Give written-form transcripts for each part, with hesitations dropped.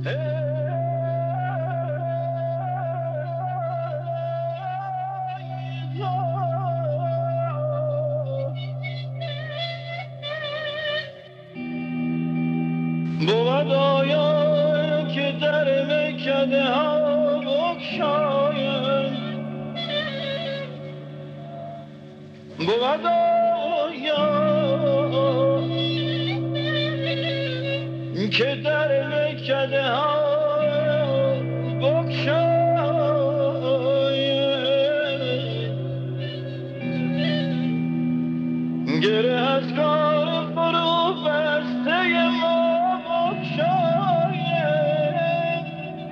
بود آیا که در مکده ها بگشاید، بود آیا که در مکده ها بگشاید، گره از کار فرو بسته ما بگشاید.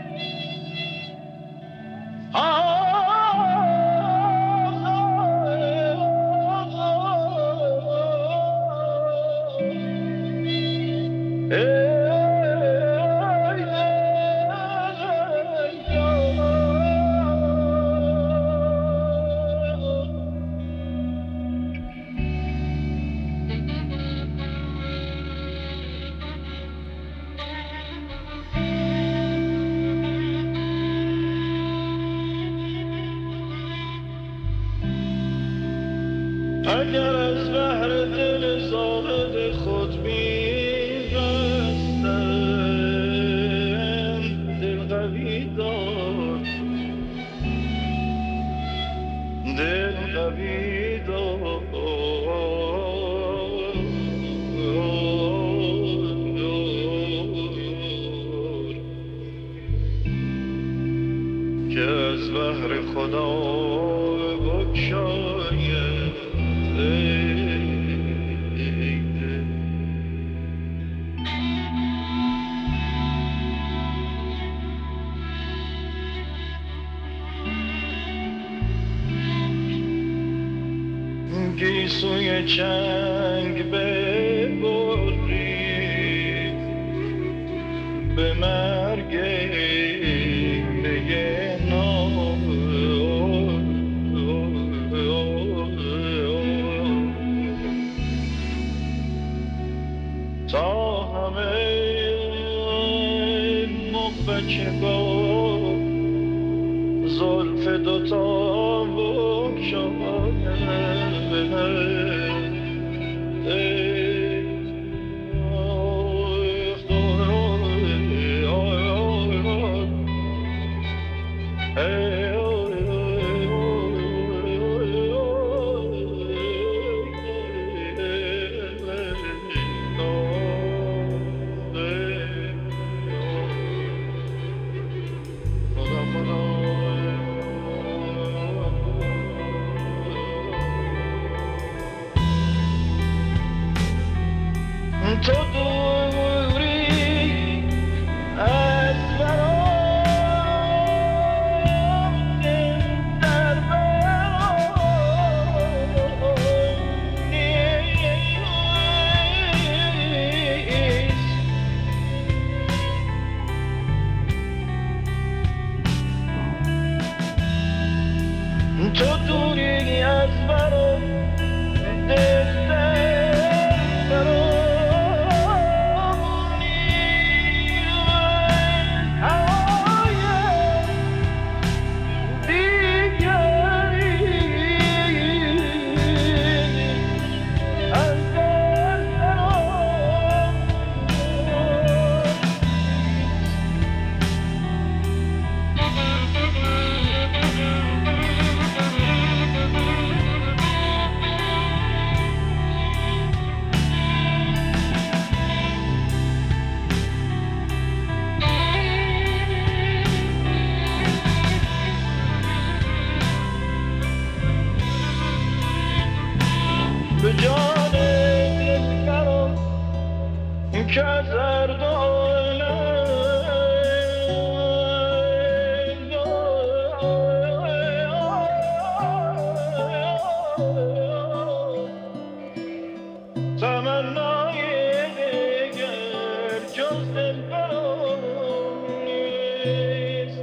اگر از بحر دل زاهد خود می‌رستم، دل قوی دار، دل قوی دار، که از بحر خدا بگشاید. گیسوی چنگ ببرید به مرگ نام، تا همه مغبچگان زلف دوتا بگشاید. تو دوری از برام در برام نیست، تو دوری از برام دل به جان دلبرم که از هر تمنای دیگر جز دلبرم نیست.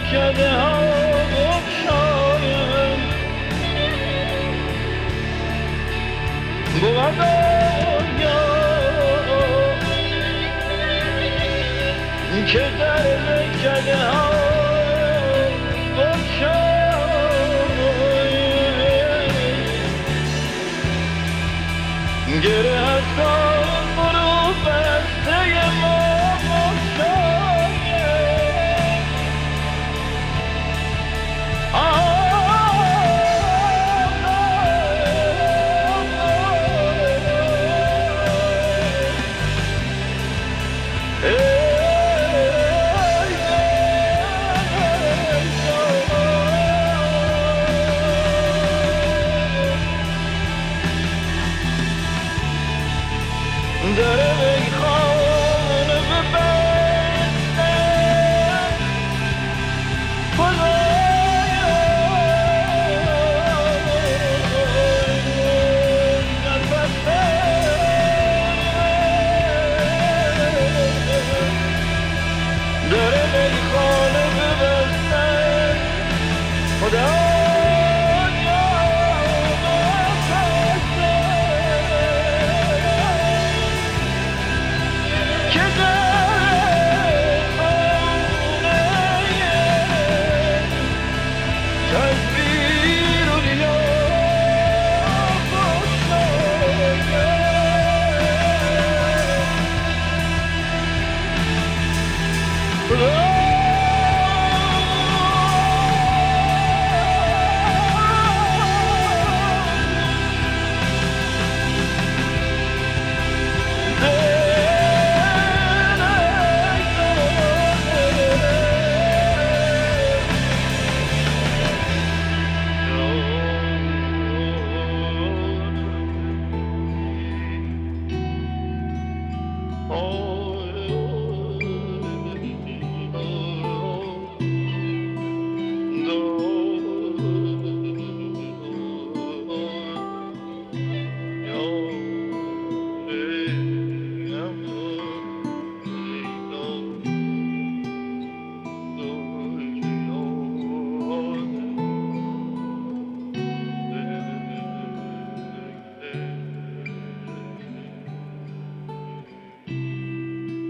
میکده ها بخشایم بود آیا که در میکده ها بخشایم گره هستان برو بسته ما بخشایم در میخانه ببسته خدایا نفسه در میخانه ببسته خدایا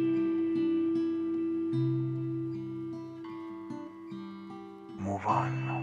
Move on.